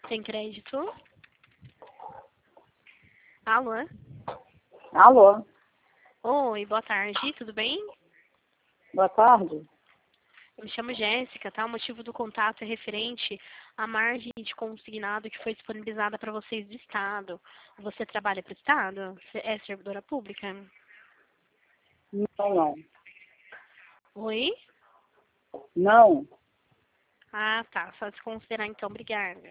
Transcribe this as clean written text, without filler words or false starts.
Tem crédito? Alô? Alô, Oi, boa tarde, tudo bem? boa tarde. Eu me chamo Jéssica, tá? O motivo do contato é referente à margem de consignado que foi disponibilizada para vocês do Estado. Você trabalha para o Estado? Você é servidora pública? Não. Oi? Não. Ah, tá. Só desconsiderar então, obrigada.